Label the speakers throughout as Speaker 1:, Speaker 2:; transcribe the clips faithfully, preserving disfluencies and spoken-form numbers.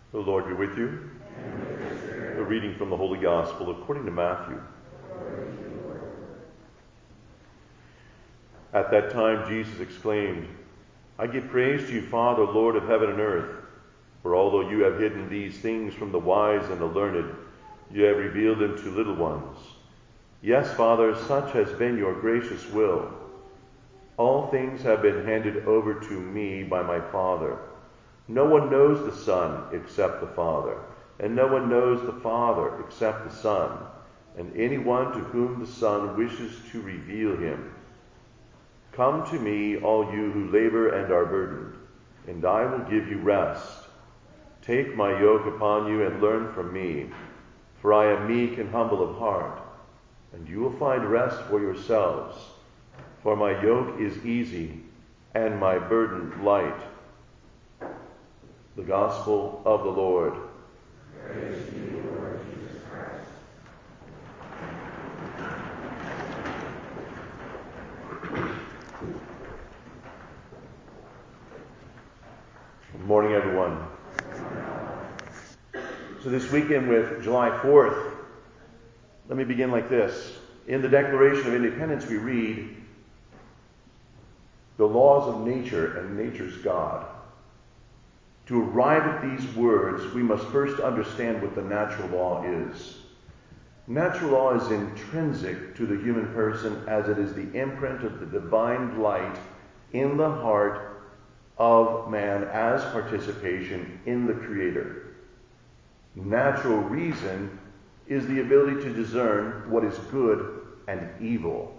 Speaker 1: The Lord be with you.
Speaker 2: And with your spirit.
Speaker 1: A reading from the Holy Gospel according to Matthew. At that time Jesus exclaimed, I give praise to you, Father, Lord of heaven and earth, for although you have hidden these things from the wise and the learned, you have revealed them to little ones. Yes, Father, such has been your gracious will. All things have been handed over to me by my Father. No one knows the Son except the Father, and no one knows the Father except the Son, and anyone to whom the Son wishes to reveal him. Come to me, all you who labor and are burdened, and I will give you rest. Take my yoke upon you and learn from me, for I am meek and humble of heart, and you will find rest for yourselves. For my yoke is easy and my burden light. The Gospel of the Lord.
Speaker 2: Praise to you, Lord Jesus Christ.
Speaker 1: Good morning, everyone. So this weekend with July fourth, let me begin like this. In the Declaration of Independence we read, the laws of nature and nature's God. To arrive at these words, we must first understand what the natural law is. Natural law is intrinsic to the human person as it is the imprint of the divine light in the heart of man as participation in the Creator. Natural reason is the ability to discern what is good and evil.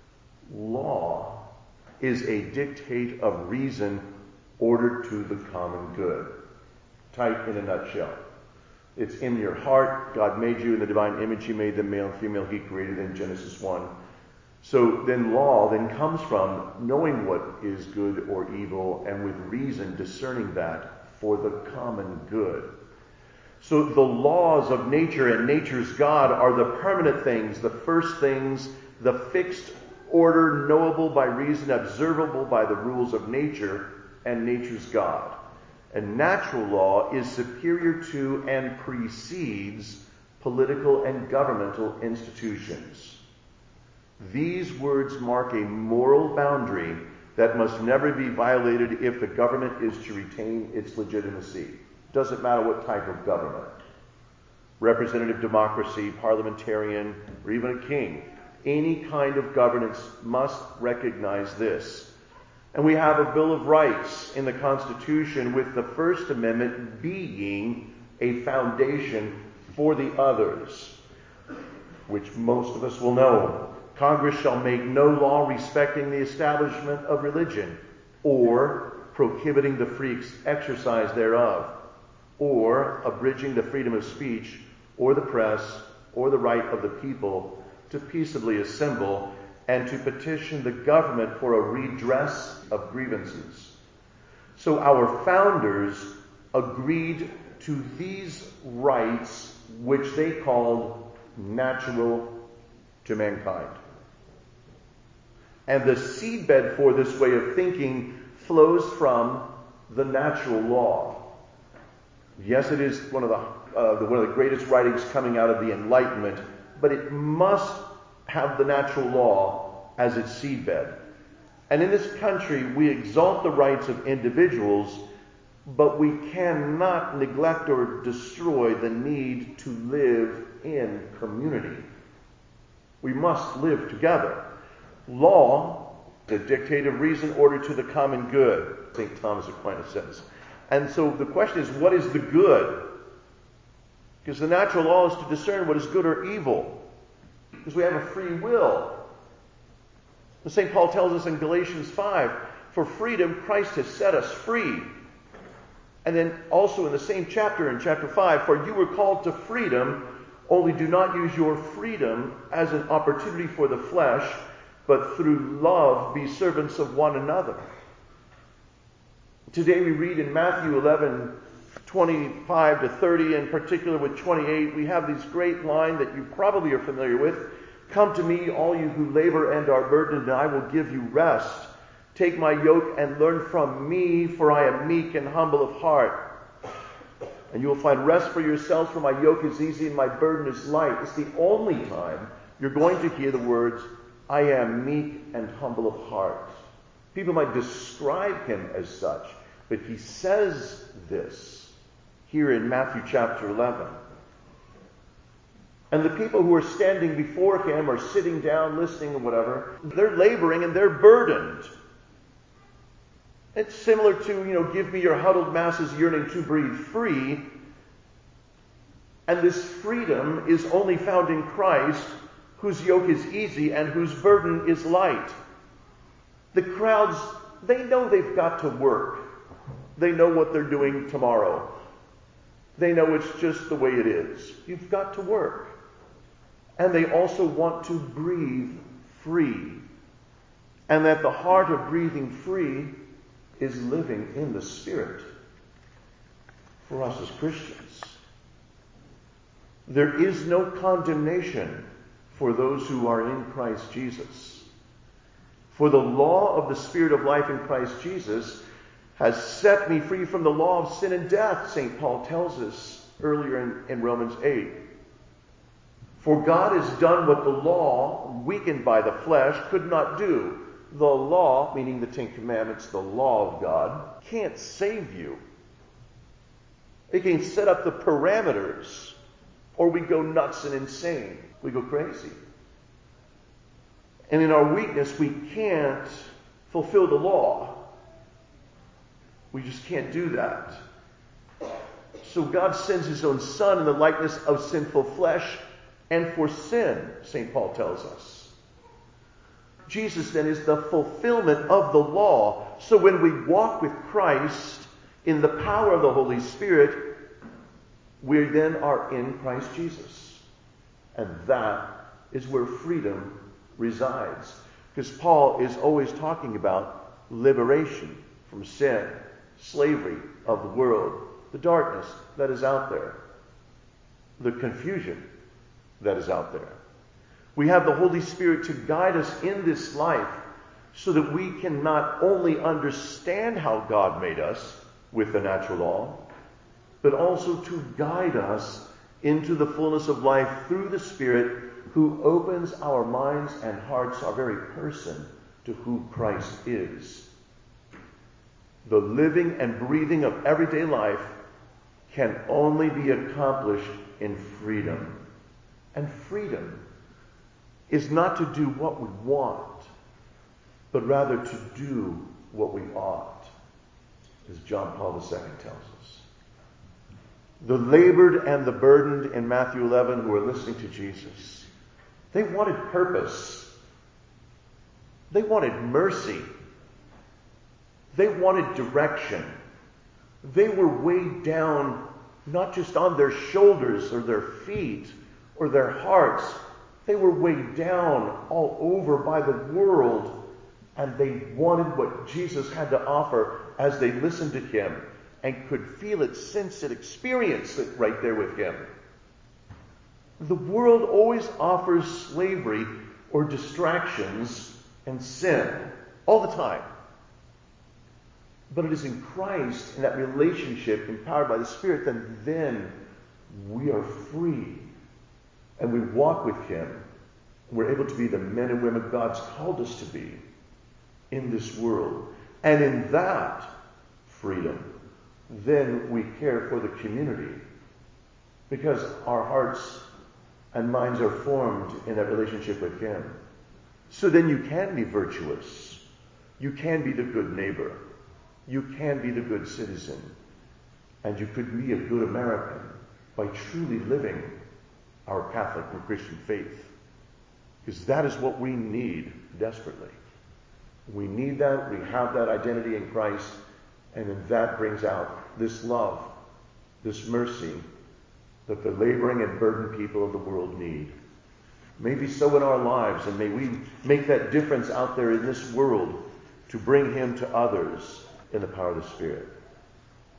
Speaker 1: Law is a dictate of reason ordered to the common good. Tight in a nutshell. It's in your heart. God made you in the divine image. He made them male and female. He created in Genesis one. So then law then comes from knowing what is good or evil and with reason discerning that for the common good. So the laws of nature and nature's God are the permanent things, the first things, the fixed order knowable by reason, observable by the rules of nature and nature's God. And natural law is superior to and precedes political and governmental institutions. These words mark a moral boundary that must never be violated if the government is to retain its legitimacy. Doesn't matter what type of government. Representative democracy, parliamentarian, or even a king. Any kind of governance must recognize this. And we have a Bill of Rights in the Constitution with the First Amendment being a foundation for the others, which most of us will know. Congress shall make no law respecting the establishment of religion or prohibiting the free exercise thereof, or abridging the freedom of speech or the press or the right of the people to peaceably assemble and to petition the government for a redress of grievances. So our founders agreed to these rights, which they called natural to mankind. And the seedbed for this way of thinking flows from the natural law. Yes, it is one of the, uh, the one of the greatest writings coming out of the Enlightenment, but it must have the natural law as its seedbed. And in this country, we exalt the rights of individuals, but we cannot neglect or destroy the need to live in community. We must live together. Law, the dictate of reason ordered to the common good. Saint Thomas Aquinas says. And so the question is, what is the good? Because the natural law is to discern what is good or evil. Because we have a free will. Saint Paul tells us in Galatians five, for freedom Christ has set us free. And then also in the same chapter, in chapter five, for you were called to freedom, only do not use your freedom as an opportunity for the flesh, but through love be servants of one another. Today we read in Matthew eleven, twenty-five to thirty, in particular with twenty-eight, we have this great line that you probably are familiar with. Come to me, all you who labor and are burdened, and I will give you rest. Take my yoke and learn from me, for I am meek and humble of heart. And you will find rest for yourselves, for my yoke is easy and my burden is light. It's the only time you're going to hear the words, I am meek and humble of heart. People might describe him as such, but he says this here in Matthew chapter eleven. And the people who are standing before him or sitting down, listening or whatever, they're laboring and they're burdened. It's similar to, you know, give me your huddled masses yearning to breathe free. And this freedom is only found in Christ, whose yoke is easy and whose burden is light. The crowds, they know they've got to work. They know what they're doing tomorrow. They know it's just the way it is. You've got to work. And they also want to breathe free. And at the heart of breathing free is living in the Spirit. For us as Christians, there is no condemnation for those who are in Christ Jesus. For the law of the Spirit of life in Christ Jesus has set me free from the law of sin and death, Saint Paul tells us earlier in, in Romans eight. For God has done what the law, weakened by the flesh, could not do. The law, meaning the Ten Commandments, the law of God, can't save you. It can set up the parameters, or we go nuts and insane. We go crazy. And in our weakness, we can't fulfill the law. We just can't do that. So God sends his own Son in the likeness of sinful flesh, and for sin, Saint Paul tells us. Jesus then is the fulfillment of the law. So when we walk with Christ in the power of the Holy Spirit, we then are in Christ Jesus. And that is where freedom resides. Because Paul is always talking about liberation from sin, slavery of the world, the darkness that is out there, the confusion that is out there. We have the Holy Spirit to guide us in this life so that we can not only understand how God made us with the natural law, but also to guide us into the fullness of life through the Spirit who opens our minds and hearts, our very person, to who Christ is. The living and breathing of everyday life can only be accomplished in freedom. And freedom is not to do what we want, but rather to do what we ought, as John Paul the Second tells us. The labored and the burdened in Matthew eleven who are listening to Jesus, they wanted purpose. They wanted mercy. They wanted direction. They were weighed down not just on their shoulders or their feet or their hearts. They were weighed down all over by the world, and they wanted what Jesus had to offer as they listened to him and could feel it, sense it, experience it right there with him. The world always offers slavery or distractions and sin all the time. But it is in Christ, in that relationship empowered by the Spirit, that then we are free. And we walk with him. We're able to be the men and women God's called us to be in this world. And in that freedom, then we care for the community. Because our hearts and minds are formed in that relationship with him. So then you can be virtuous. You can be the good neighbor. You can be the good citizen. And you could be a good American by truly living our Catholic or Christian faith. Because that is what we need desperately. We need that. We have that identity in Christ. And then that brings out this love, this mercy that the laboring and burdened people of the world need. Maybe so in our lives, and may we make that difference out there in this world to bring him to others in the power of the Spirit.